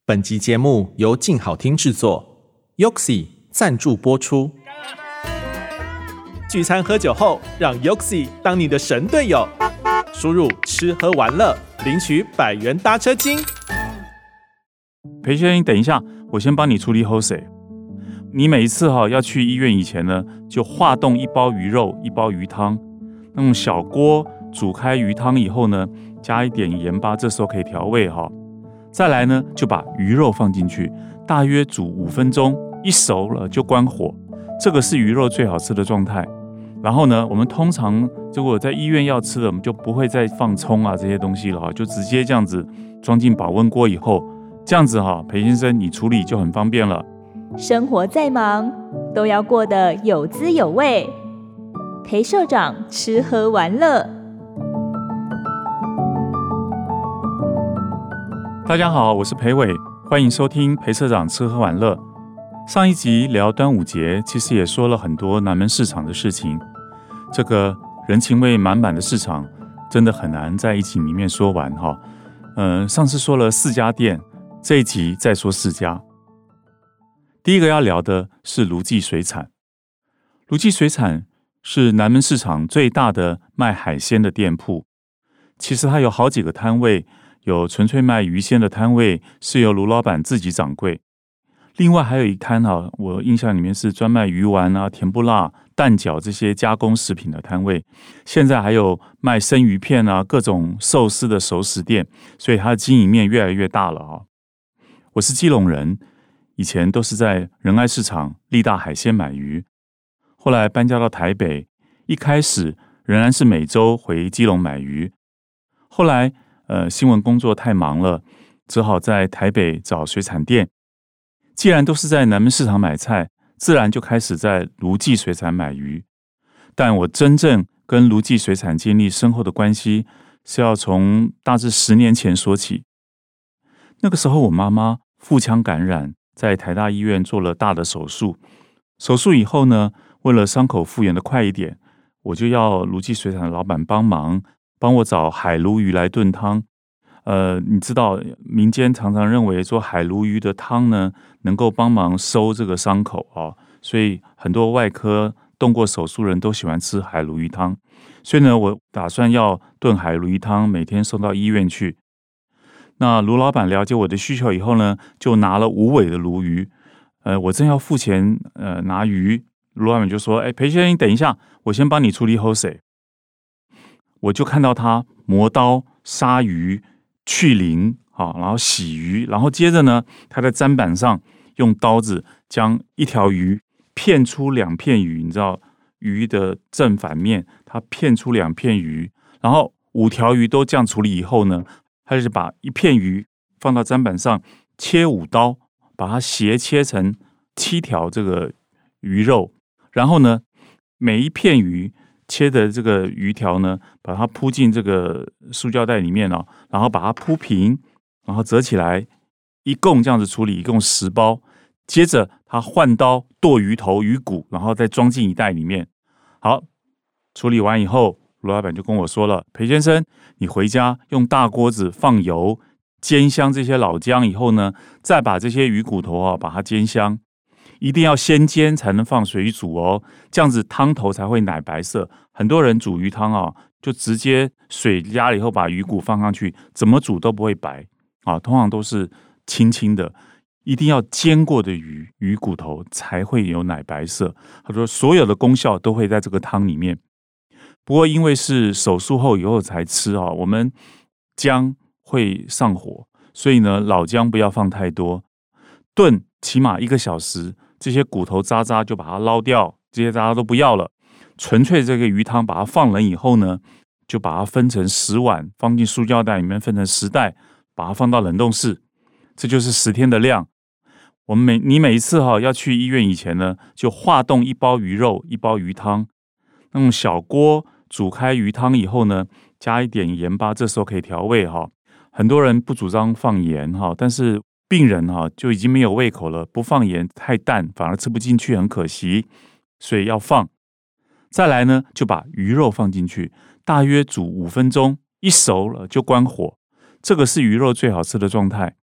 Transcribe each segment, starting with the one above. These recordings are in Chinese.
本集节目由静好听制作 ，Yoxi 赞助播出。聚餐喝酒后，让 Yoxi 当你的神队友，输入吃喝玩乐，领取100元搭车金。 裴先生，等一下，我先帮你处理后事。你每一次要去医院以前呢，就化冻1包鱼肉、1包鱼汤，用小锅煮开鱼汤以后呢，加一点盐巴，这时候可以调味哈。再来呢，就把鱼肉放进去，大约煮5分钟，一熟了就关火。这个是鱼肉最好吃的状态。然后呢，我们通常如果在医院要吃的，我们就不会再放葱啊这些东西了，就直接这样子装进保温锅以后，这样子裴先生你处理就很方便了。 生活再忙，都要过得有滋有味。裴社长吃喝玩乐。 大家好，我是裴伟，欢迎收听裴社长吃喝玩乐。上一集聊端午节，其实也说了很多南门市场的事情。这个人情味满满的市场，真的很难在一集里面说完哈。上次说了4家店，这一集再说4家。第一个要聊的是卢记水产。卢记水产是南门市场最大的卖海鲜的店铺，其实它有好几个摊位。有纯粹卖鱼鲜的摊位，是由卢老板自己掌柜。另外还有一摊我印象里面是专卖鱼丸啊、甜不辣、蛋饺这些加工食品的摊位。现在还有卖生鱼片啊、各种寿司的熟食店，所以它的经营面越来越大了我是基隆人，以前都是在仁爱市场立大海鲜买鱼，后来搬家到台北，一开始仍然是每周回基隆买鱼，后来新闻工作太忙了，只好在台北找水产店。既然都是在南门市场买菜，自然就开始在卢记水产买鱼。但我真正跟卢记水产建立深厚的关系，是要从大致10年前说起。那个时候我妈妈腹腔感染，在台大医院做了大的手术。手术以后呢，为了伤口复原的快一点，我就要卢记水产的老板帮我找海鲈鱼来炖汤。你知道民间常常认为说海鲈鱼的汤呢，能够帮忙收这个伤口所以很多外科动过手术人都喜欢吃海鲈鱼汤。所以呢，我打算要炖海鲈鱼汤，每天送到医院去。那卢老板了解我的需求以后呢，就拿了5尾的鲈鱼。我正要付钱拿鱼，卢老板就说：“裴先生，你等一下，我先帮你处理后事。”我就看到他磨刀、杀鱼、去鳞，然后洗鱼，然后接着呢，他在砧板上用刀子将一条鱼片出2片鱼，你知道鱼的正反面，他片出2片鱼，然后5条鱼都这样处理以后呢，他就把1片鱼放到砧板上切5刀，把它斜切成7条这个鱼肉，然后呢，每一片鱼切的这个鱼条呢，把它铺进这个塑胶袋里面然后把它铺平，然后折起来，一共这样子处理，一共10包。接着他换刀剁鱼头、鱼骨，然后再装进一袋里面。好，处理完以后，卢老板就跟我说了：“裴先生，你回家用大锅子放油，煎香这些老姜以后呢，再把这些鱼骨头把它煎香。一定要先煎才能放水煮这样子汤头才会奶白色。很多人煮鱼汤就直接水加了以后把鱼骨放上去，怎么煮都不会白通常都是青青的。一定要煎过的鱼骨头才会有奶白色。他说所有的功效都会在这个汤里面。不过因为是手术后以后才吃我们姜会上火，所以呢老姜不要放太多，炖起码1个小时。这些骨头渣渣就把它捞掉，这些渣渣都不要了，纯粹这个鱼汤把它放冷以后呢，就把它分成10碗，放进塑胶袋里面分成10袋，把它放到冷冻室，这就是10天的量。你每一次要去医院以前呢，就化冻1包鱼肉、1包鱼汤，用小锅煮开鱼汤以后呢，加一点盐巴，这时候可以调味很多人不主张放盐但是病人就已经没有胃口了，不放盐太淡，反而吃不进去，很可惜，所以要放。再来呢，就把鱼肉放进去，大约煮5分钟，一熟了就关火。这个是鱼肉最好吃的状态。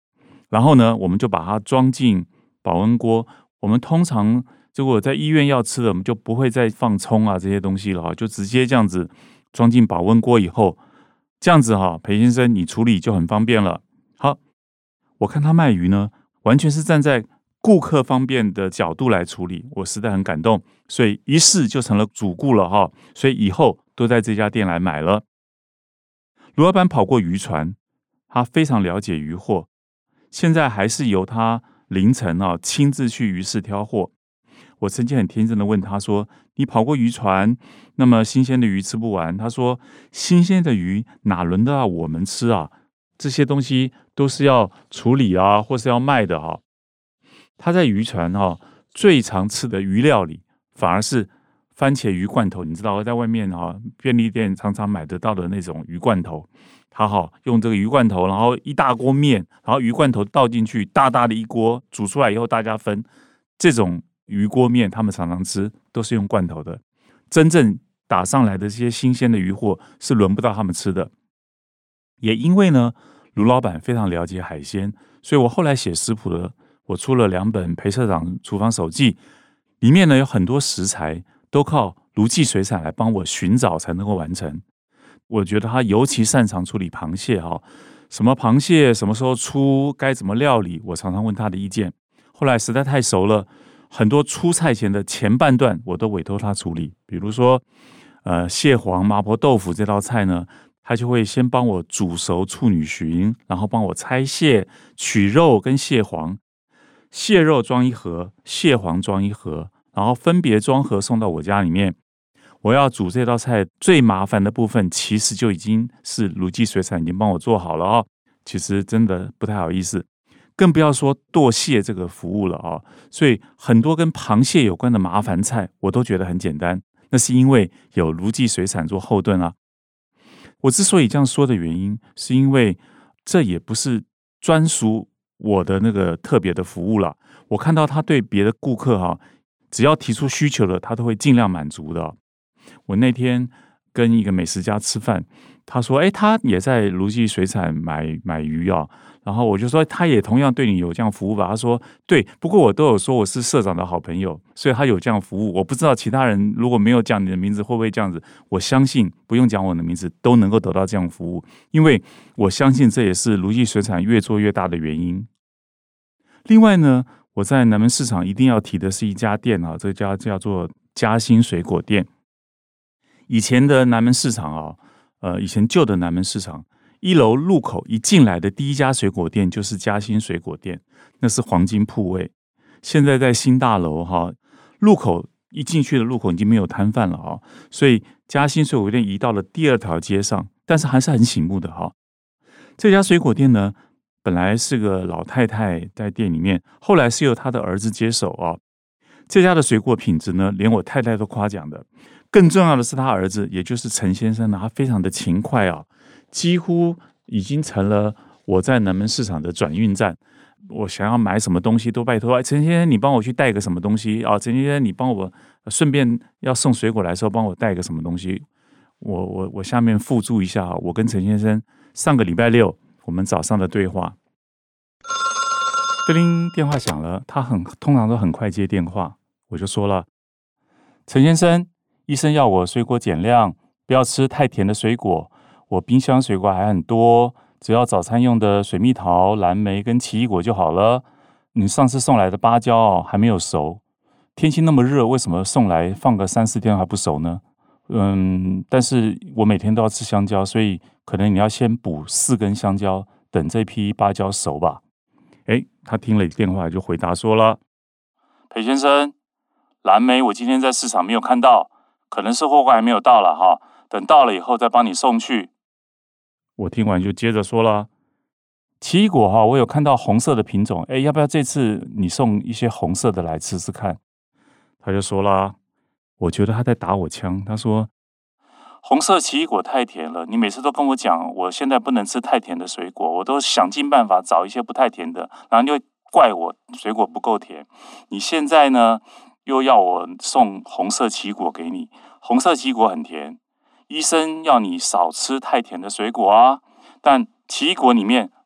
然后呢，我们就把它装进保温锅。我们通常如果在医院要吃的，我们就不会再放葱啊这些东西了，就直接这样子装进保温锅以后，这样子裴先生你处理就很方便了。好，我看他卖鱼呢，完全是站在顾客方便的角度来处理，我实在很感动，所以一试就成了主顾了所以以后都在这家店来买了。卢老板跑过渔船，他非常了解渔货，现在还是由他凌晨亲自去鱼市挑货。我曾经很天真的问他说，你跑过渔船，那么新鲜的鱼吃不完？他说，新鲜的鱼哪轮得到我们吃啊？这些东西都是要处理啊，或是要卖的他在渔船最常吃的鱼料理反而是番茄鱼罐头，你知道在外面便利店常常买得到的那种鱼罐头，他用这个鱼罐头，然后一大锅面，然后鱼罐头倒进去，大大的一锅煮出来以后大家分，这种鱼锅面他们常常吃都是用罐头的，真正打上来的这些新鲜的鱼货是轮不到他们吃的。也因为呢卢老板非常了解海鲜，所以我后来写食谱的，我出了2本裴社长厨房手记，里面呢有很多食材都靠卢记水产来帮我寻找才能够完成。我觉得他尤其擅长处理螃蟹什么螃蟹什么时候出，该怎么料理，我常常问他的意见。后来实在太熟了，很多出菜前的前半段我都委托他处理，比如说蟹黄麻婆豆腐这道菜呢，他就会先帮我煮熟处女蟳，然后帮我拆蟹、取肉跟蟹黄，蟹肉装一盒，蟹黄装一盒，然后分别装盒送到我家里面。我要煮这道菜最麻烦的部分，其实就已经是卢记水产已经帮我做好了其实真的不太好意思，更不要说剁蟹这个服务了所以很多跟螃蟹有关的麻烦菜，我都觉得很简单，那是因为有卢记水产做后盾我之所以这样说的原因，是因为这也不是专属我的那个特别的服务了。我看到他对别的顾客只要提出需求了，他都会尽量满足的我那天跟一个美食家吃饭，他说他也在卢记水产买鱼然后我就说他也同样对你有这样服务吧，他说对，不过我都有说我是社长的好朋友，所以他有这样服务，我不知道其他人如果没有讲你的名字会不会这样子，我相信不用讲我的名字都能够得到这样服务，因为我相信这也是卢记水产越做越大的原因。另外呢，我在南门市场一定要提的是一家店这家叫做嘉兴水果店。以前的南门市场以前旧的南门市场1楼入口一进来的第一家水果店就是嘉兴水果店，那是黄金铺位。现在在新大楼入口一进去的入口已经没有摊贩了所以嘉兴水果店移到了第2条街上，但是还是很醒目的这家水果店呢，本来是个老太太在店里面，后来是由她的儿子接手这家的水果品质呢，连我太太都夸奖的。更重要的是他儿子，也就是陈先生他非常的勤快几乎已经成了我在南门市场的转运站。我想要买什么东西都拜托陈先生你帮我去带个什么东西陈先生你帮我顺便要送水果来的时候帮我带个什么东西。我下面附注一下我跟陈先生上个礼拜6我们早上的对话。叮铃，电话响了，他通常都很快接电话，我就说了，陈先生，医生要我水果减量，不要吃太甜的水果，我冰箱水果还很多，只要早餐用的水蜜桃、蓝莓跟奇异果就好了。你上次送来的芭蕉还没有熟，天气那么热，为什么送来放个3-4天还不熟呢？但是我每天都要吃香蕉，所以可能你要先补4根香蕉，等这批芭蕉熟吧。他听了电话就回答说了，裴先生，蓝莓我今天在市场没有看到，可能是货还没有到了等到了以后再帮你送去。我听完就接着说了，奇异果我有看到红色的品种，要不要这次你送一些红色的来吃吃看？他就说了，我觉得他在打我枪，他说红色奇异果太甜了，你每次都跟我讲我现在不能吃太甜的水果，我都想尽办法找一些不太甜的，然后就怪我水果不够甜。你现在呢又要我送红色奇异果给你，红色奇异果很甜，医生要你少吃太甜的水果但奇异果里面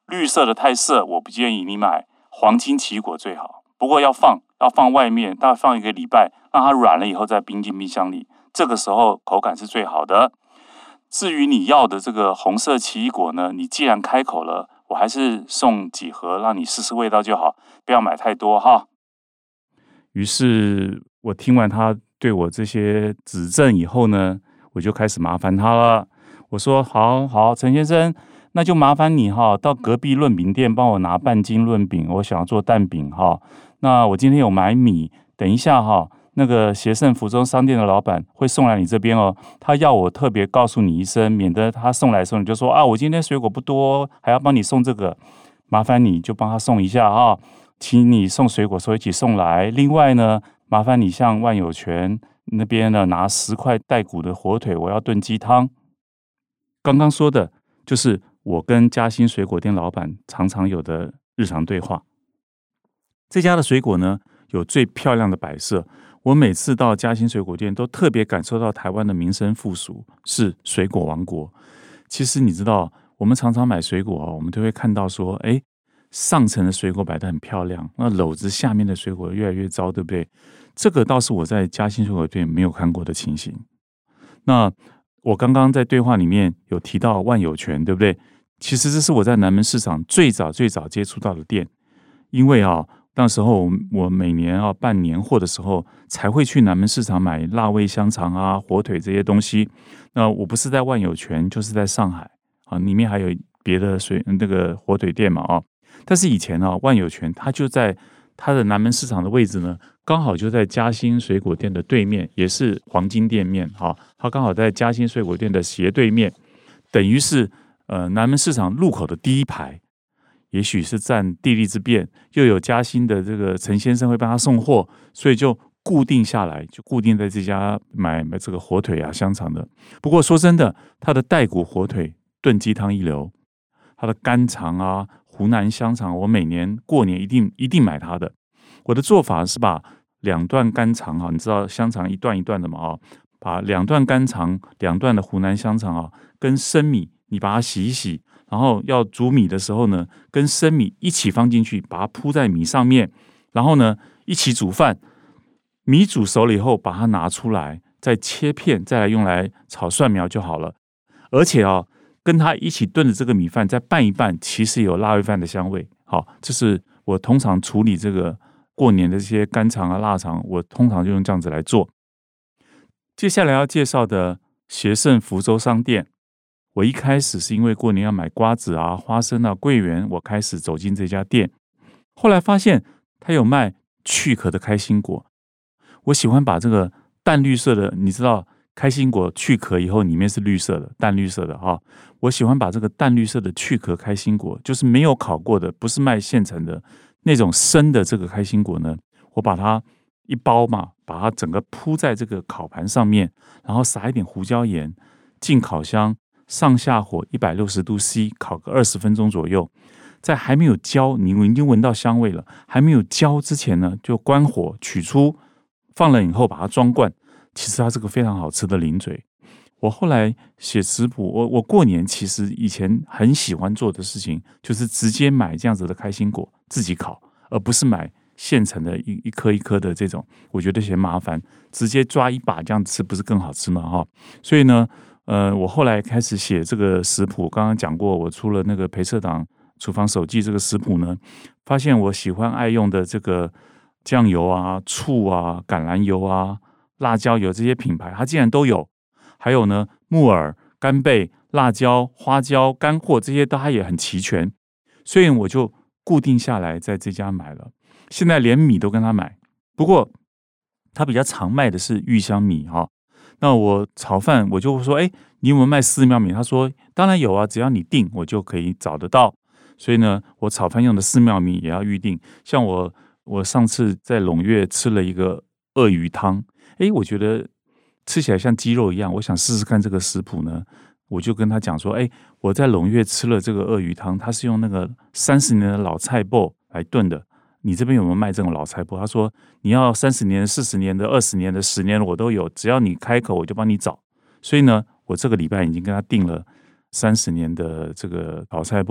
绿色的太涩，我不建议你买，黄金奇异果最好。不过要放外面，大概放1个礼拜，让它软了以后再冰进冰箱里，这个时候口感是最好的。至于你要的这个红色奇异果呢，你既然开口了，我还是送几盒让你试试味道就好，不要买太多哈。于是我听完他对我这些指正以后呢，我就开始麻烦他了。我说好，陈先生，那就麻烦你到隔壁润饼店帮我拿半斤润饼，我想要做蛋饼那我今天有买米，等一下那个协盛福州商店的老板会送来你这边他要我特别告诉你一声，免得他送来的时候你就说我今天水果不多，还要帮你送这个，麻烦你就帮他送一下请你送水果的时候一起送来。另外呢，麻烦你向万有泉那边呢拿10块带骨的火腿，我要炖鸡汤。刚刚说的就是我跟嘉兴水果店老板常常有的日常对话。这家的水果呢有最漂亮的摆设，我每次到嘉兴水果店都特别感受到台湾的民生附属，是水果王国。其实你知道，我们常常买水果我们都会看到说上层的水果摆得很漂亮，那篓子下面的水果越来越糟，对不对？这个倒是我在嘉兴水果店没有看过的情形。那我刚刚在对话里面有提到万有泉，对不对？其实这是我在南门市场最早接触到的店，因为那时候我每年办年货的时候才会去南门市场买辣味香肠火腿这些东西。那我不是在万有泉，就是在上海里面还有别的那个火腿店嘛但是以前万有泉它就在它的南门市场的位置呢，刚好就在嘉兴水果店的对面，也是黄金店面它刚好在嘉兴水果店的斜对面，等于是南门市场入口的第一排。也许是占地利之便，又有嘉兴的这个陈先生会帮他送货，所以就固定下来，就固定在这家买这个火腿香肠的。不过说真的，他的带骨火腿炖鸡汤一流，他的干肠湖南香肠，我每年过年一定买他的。我的做法是把2段干肠你知道香肠一段一段的嘛把2段干肠、2段的湖南香肠跟生米你把它洗一洗。然后要煮米的时候呢，跟生米一起放进去，把它铺在米上面，然后呢一起煮饭。米煮熟了以后，把它拿出来，再切片，再来用来炒蒜苗就好了。而且跟它一起炖的这个米饭再拌一拌，其实有辣味饭的香味。这是我通常处理这个过年的这些干肠腊肠，我通常就用这样子来做。接下来要介绍的协盛福州商店。我一开始是因为过年要买瓜子花生桂圆，我开始走进这家店。后来发现他有卖去壳的开心果，我喜欢把这个淡绿色的，你知道开心果去壳以后里面是绿色的，淡绿色的我喜欢把这个淡绿色的去壳开心果，就是没有烤过的，不是卖现成的那种生的这个开心果呢，我把它一包嘛，把它整个铺在这个烤盘上面，然后撒一点胡椒盐，进烤箱，上下火160度 C 烤个20分钟左右，在还没有焦，你已经闻到香味了，还没有焦之前呢，就关火取出，放了以后把它装罐。其实它是个非常好吃的零嘴。我后来写食谱，我过年其实以前很喜欢做的事情，就是直接买这样子的开心果自己烤，而不是买现成的一颗一颗的这种，我觉得嫌麻烦，直接抓一把这样吃不是更好吃吗？所以呢我后来开始写这个食谱，刚刚讲过，我出了那个裴社长厨房手记这个食谱呢，发现我喜欢爱用的这个酱油醋橄榄油辣椒油这些品牌，它竟然都有。还有呢，木耳、干贝、辣椒、花椒、干货这些它也很齐全，所以我就固定下来在这家买了。现在连米都跟他买，不过他比较常卖的是玉香米那我炒饭我就说，你有没有卖寺庙米？他说当然有只要你订我就可以找得到。所以呢，我炒饭用的寺庙米也要预定。像我上次在陇岳吃了一个鳄鱼汤，我觉得吃起来像鸡肉一样，我想试试看这个食谱呢，我就跟他讲说，我在陇岳吃了这个鳄鱼汤，它是用那个30年的老菜脯来炖的，你这边有没有卖这种老菜脯？他说你要30年、40年的、20年的、10年的我都有，只要你开口我就帮你找。所以呢，我这个礼拜已经跟他订了30年的这个老菜脯，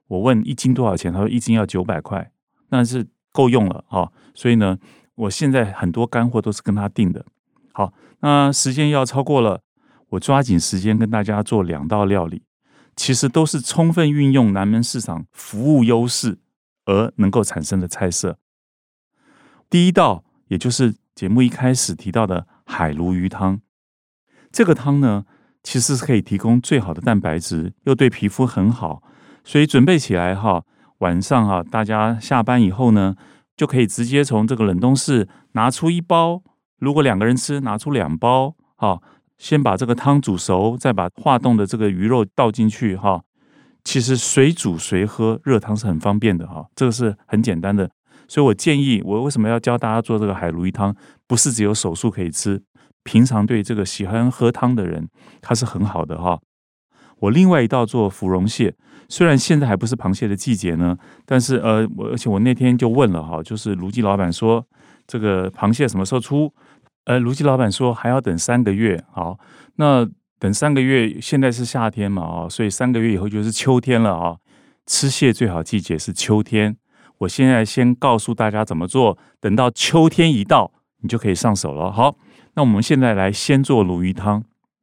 我问1斤多少钱，他说1斤要900块，那是够用了所以呢，我现在很多干货都是跟他订的。好，那时间要超过了，我抓紧时间跟大家做2道料理，其实都是充分运用南门市场服务优势而能够产生的菜色。第一道，也就是节目一开始提到的海鲈鱼汤。这个汤呢，其实是可以提供最好的蛋白质，又对皮肤很好，所以准备起来晚上大家下班以后呢，就可以直接从这个冷冻室拿出1包，如果2个人吃，拿出2包先把这个汤煮熟，再把化冻的这个鱼肉倒进去其实随煮随喝，热汤是很方便的这个是很简单的。所以我建议，我为什么要教大家做这个海鲈鱼汤，不是只有手术可以吃，平常对这个喜欢喝汤的人，它是很好的我另外一道做芙蓉蟹，虽然现在还不是螃蟹的季节呢，但是而且我那天就问了就是卢记老板说这个螃蟹什么时候出？卢记老板说还要等3个月。好，那等3个月，现在是夏天嘛所以3个月以后就是秋天了吃蟹最好季节是秋天。我现在先告诉大家怎么做，等到秋天一到，你就可以上手了。好，那我们现在来先做鲈鱼汤。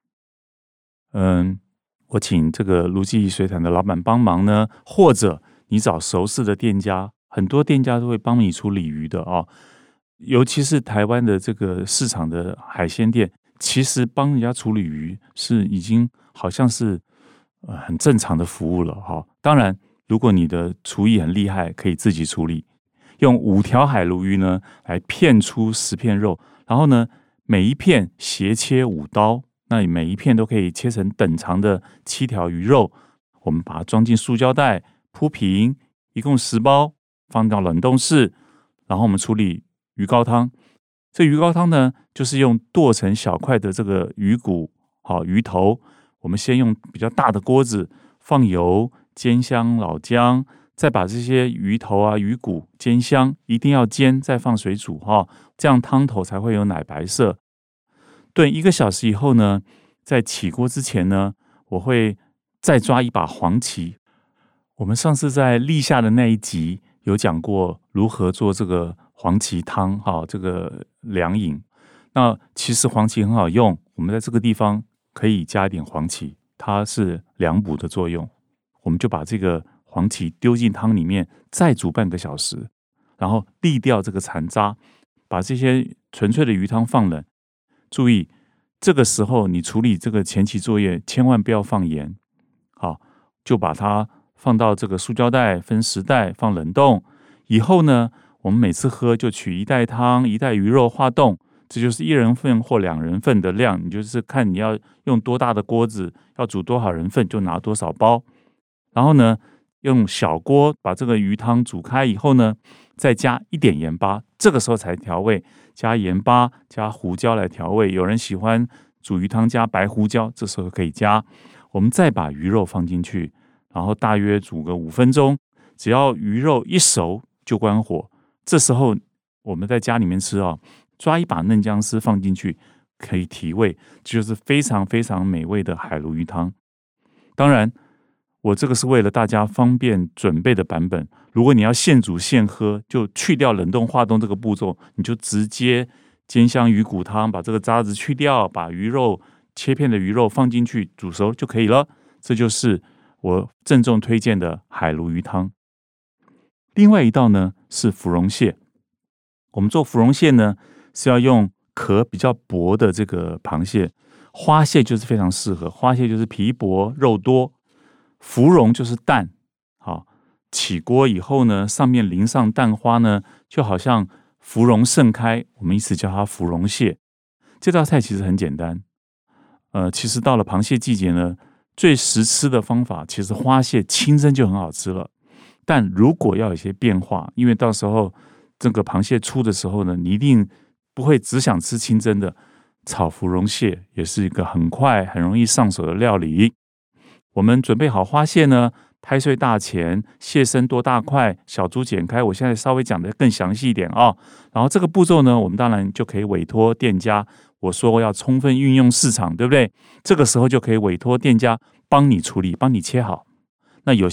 我请这个卢记水产的老板帮忙呢，或者你找熟识的店家，很多店家都会帮你处理鱼的尤其是台湾的这个市场的海鲜店，其实帮人家处理鱼是已经好像是很正常的服务了当然，如果你的厨艺很厉害，可以自己处理，用5条海鲈鱼呢来片出10片肉，然后呢每一片斜切5刀，那你每一片都可以切成等长的7条鱼肉，我们把它装进塑胶袋铺平，一共10包，放到冷冻室，然后我们处理鱼高汤。这鱼高汤呢，就是用剁成小块的这个鱼骨鱼头，我们先用比较大的锅子放油煎香老姜，再把这些鱼头鱼骨煎香，一定要煎，再放水煮这样汤头才会有奶白色。炖1个小时以后呢，在起锅之前呢，我会再抓一把黄芪。我们上次在立夏的那一集有讲过如何做这个黄芪汤这个凉饮。那其实黄芪很好用，我们在这个地方可以加一点黄芪，它是凉补的作用。我们就把这个黄芪丢进汤里面，再煮半个小时，然后沥掉这个残渣，把这些纯粹的鱼汤放冷。注意，这个时候你处理这个前期作业，千万不要放盐。好，就把它放到这个塑胶袋，分10袋放冷冻。以后呢，我们每次喝就取1袋汤1袋鱼肉化冻，这就是1人份或2人份的量，你就是看你要用多大的锅子，要煮多少人份就拿多少包。然后呢，用小锅把这个鱼汤煮开以后呢，再加1点盐巴，这个时候才调味，加盐巴加胡椒来调味。有人喜欢煮鱼汤加白胡椒，这时候可以加。我们再把鱼肉放进去，然后大约煮个5分钟，只要鱼肉一熟就关火。这时候我们在家里面吃抓一把嫩姜丝放进去，可以提味，这就是非常非常美味的海鲈鱼汤。当然我这个是为了大家方便准备的版本，如果你要现煮现喝，就去掉冷冻化冻这个步骤，你就直接煎香鱼骨汤，把这个渣子去掉，把鱼肉切片的鱼肉放进去煮熟就可以了。这就是我郑重推荐的海鲈鱼汤。另外一道呢是芙蓉蟹。我们做芙蓉蟹呢是要用壳比较薄的这个螃蟹，花蟹就是非常适合，花蟹就是皮薄肉多，芙蓉就是蛋。好，起锅以后呢，上面淋上蛋花呢，就好像芙蓉盛开，我们因此叫它芙蓉蟹。这道菜其实很简单，其实到了螃蟹季节呢，最实吃的方法其实花蟹清蒸就很好吃了。但如果要有些变化，因为到时候这个螃蟹出的时候呢，你一定不会只想吃清蒸的，炒芙蓉蟹也是一个很快很容易上手的料理。我们准备好花蟹呢，拍碎大钱，蟹身多大块，小猪剪开，我现在稍微讲的更详细一点然后这个步骤呢，我们当然就可以委托店家，我说要充分运用市场，对不对？这个时候就可以委托店家帮你处理，帮你切好。那有些人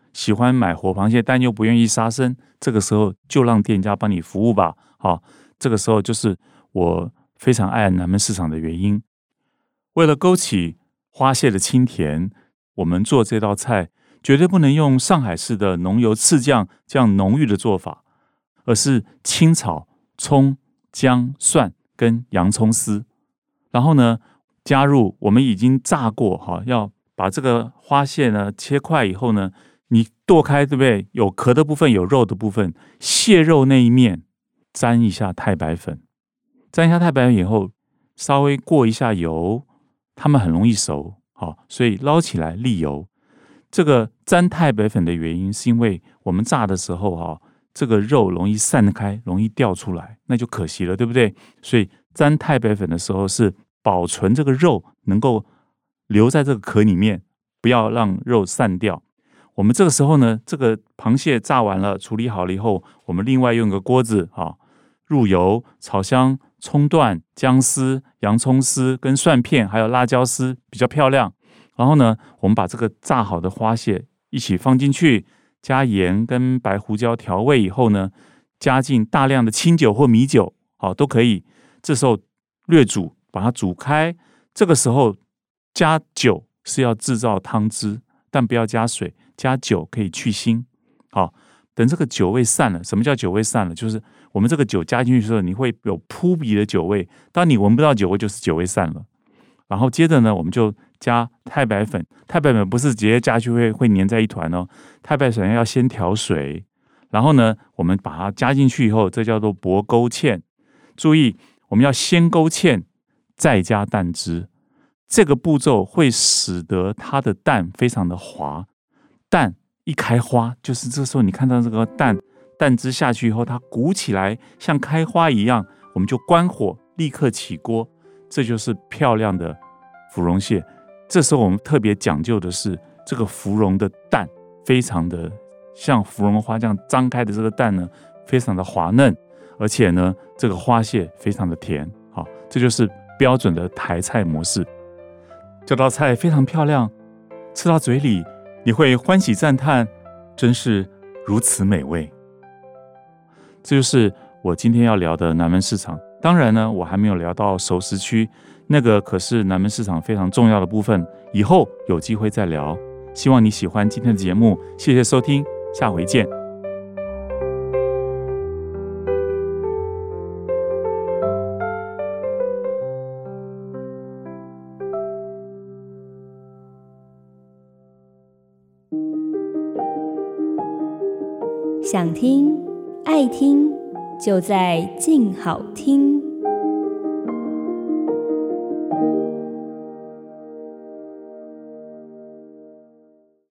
喜欢买活螃蟹但又不愿意杀生，这个时候就让店家帮你服务吧。好，这个时候就是我非常爱南门市场的原因。为了勾起花蟹的清甜，我们做这道菜绝对不能用上海式的浓油赤酱这样浓郁的做法，而是清炒葱、姜、蒜跟洋葱丝，然后呢加入我们已经炸过，要把这个花蟹呢切块以后呢，你剁开，对不对？有壳的部分，有肉的部分，蟹肉那一面沾一下太白粉，沾一下太白粉以后，稍微过一下油，它们很容易熟，所以捞起来沥油。这个沾太白粉的原因是因为我们炸的时候这个肉容易散开，容易掉出来，那就可惜了，对不对？所以沾太白粉的时候是保存这个肉能够留在这个壳里面，不要让肉散掉。我们这个时候呢，这个螃蟹炸完了，处理好了以后，我们另外用个锅子入油，炒香葱段、姜丝、洋葱丝跟蒜片，还有辣椒丝，比较漂亮。然后呢，我们把这个炸好的花蟹一起放进去，加盐跟白胡椒调味以后呢，加进大量的清酒或米酒，都可以。这时候略煮，把它煮开。这个时候加酒是要制造汤汁，但不要加水，加酒可以去腥。好，等这个酒味散了，什么叫酒味散了？就是我们这个酒加进去的时候，你会有扑鼻的酒味，当你闻不到酒味，就是酒味散了。然后接着呢，我们就加太白粉，太白粉不是直接加去会粘在一团哦，太白粉要先调水，然后呢，我们把它加进去以后，这叫做薄勾芡。注意，我们要先勾芡，再加蛋汁，这个步骤会使得它的蛋非常的滑。蛋一开花，就是这时候你看到这个蛋汁下去以后，它鼓起来像开花一样，我们就关火，立刻起锅。这就是漂亮的芙蓉蟹。这时候我们特别讲究的是这个芙蓉的蛋非常的像芙蓉花这样张开的这个蛋呢，非常的滑嫩，而且呢这个花蟹非常的甜。好，这就是标准的台菜模式。这道菜非常漂亮，吃到嘴里你会欢喜赞叹，真是如此美味。这就是我今天要聊的南门市场。当然呢，我还没有聊到熟食区，那个可是南门市场非常重要的部分，以后有机会再聊。希望你喜欢今天的节目，谢谢收听，下回见。 想听爱听，就在静好听。